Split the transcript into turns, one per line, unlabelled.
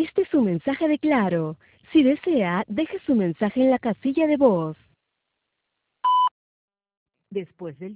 Este es un mensaje de Claro. Si desea, deje su mensaje en la casilla de voz. Después del